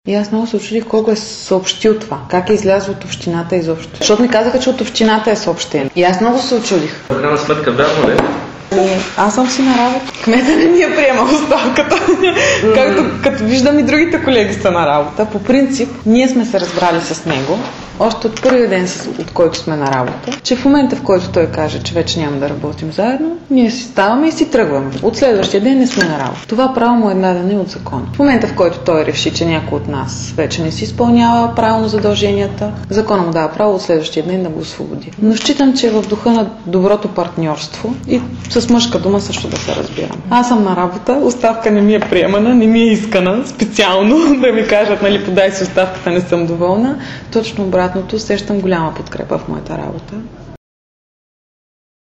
И аз много се учудих колко е съобщил това. Как е излязъл от общината изобщо. Защото ми казаха, че от общината е съобщен. И аз много се учудих. В крайна сметка вярно ли? Аз съм си на работа. Кмета не ми я приема оставката. Като виждам и другите колеги са на работа. По принцип, ние сме се разбрали с него, още от първия ден, от който сме на работа, че в момента, в който той каже, че вече няма да работим заедно, ние си ставаме и си тръгваме. От следващия ден не сме на работа. Това право му е дадено и от закона. В момента, в който той реши, че някой от нас вече не си изпълнява правилно задълженията, закона му дава право от следващия ден да го освободи. Но считам, че е в духа на доброто партньорство и с мъжка дума също да се разбирам. Аз съм на работа, оставка не ми е приемана, не ми е искана специално да ми кажат, нали, подай си оставката, не съм доволна. Точно обратното, сещам голяма подкрепа в моята работа.